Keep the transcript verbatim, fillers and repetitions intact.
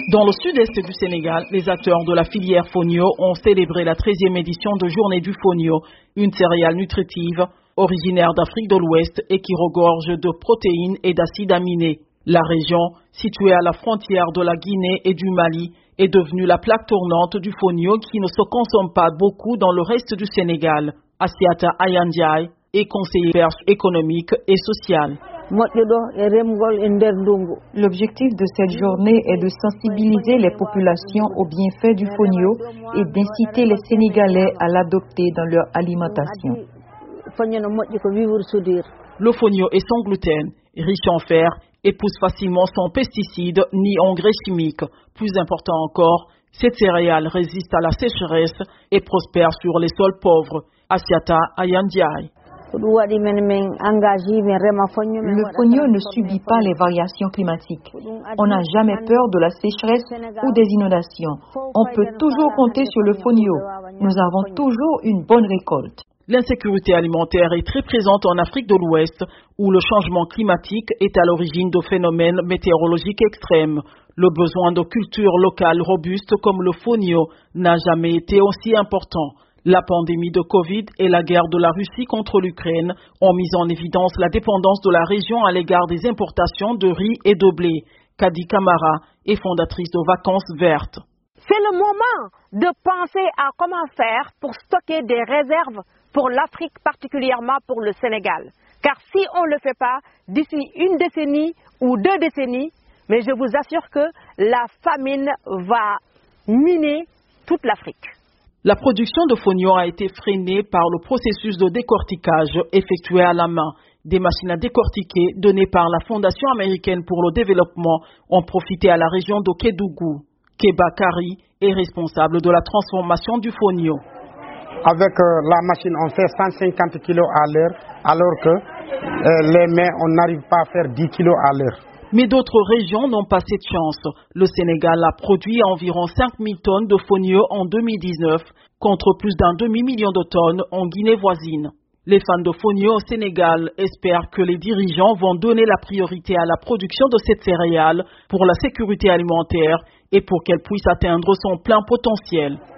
Dans le sud-est du Sénégal, les acteurs de la filière fonio ont célébré la treizième édition de Journée du fonio, une céréale nutritive originaire d'Afrique de l'Ouest et qui regorge de protéines et d'acides aminés. La région, située à la frontière de la Guinée et du Mali, est devenue la plaque tournante du fonio qui ne se consomme pas beaucoup dans le reste du Sénégal. Assiata Ayandiaï est conseillère économique et sociale. L'objectif de cette journée est de sensibiliser les populations aux bienfaits du fonio et d'inciter les Sénégalais à l'adopter dans leur alimentation. Le fonio est sans gluten, riche en fer et pousse facilement sans pesticides ni engrais chimiques. Plus important encore, cette céréale résiste à la sécheresse et prospère sur les sols pauvres. Assiata Ayandiaï. Le fonio ne subit pas les variations climatiques. On n'a jamais peur de la sécheresse ou des inondations. On peut toujours compter sur le fonio. Nous avons toujours une bonne récolte. L'insécurité alimentaire est très présente en Afrique de l'Ouest, où le changement climatique est à l'origine de phénomènes météorologiques extrêmes. Le besoin de cultures locales robustes comme le fonio n'a jamais été aussi important. La pandémie de Covid et la guerre de la Russie contre l'Ukraine ont mis en évidence la dépendance de la région à l'égard des importations de riz et de blé. Kadi Kamara est fondatrice de Vacances Vertes. C'est le moment de penser à comment faire pour stocker des réserves pour l'Afrique, particulièrement pour le Sénégal. Car si on ne le fait pas, d'ici une décennie ou deux décennies, mais je vous assure que la famine va miner toute l'Afrique. La production de fonio a été freinée par le processus de décortiquage effectué à la main. Des machines à décortiquer données par la Fondation américaine pour le développement ont profité à la région de Kédougou. Keba Kari est responsable de la transformation du fonio. Avec euh, la machine, on fait cent cinquante kilos à l'heure, alors que euh, les mains, on n'arrive pas à faire dix kilos à l'heure. Mais d'autres régions n'ont pas cette chance. Le Sénégal a produit environ cinq mille tonnes de fonio en deux mille dix-neuf, contre plus d'un demi-million de tonnes en Guinée voisine. Les fans de fonio au Sénégal espèrent que les dirigeants vont donner la priorité à la production de cette céréale pour la sécurité alimentaire et pour qu'elle puisse atteindre son plein potentiel.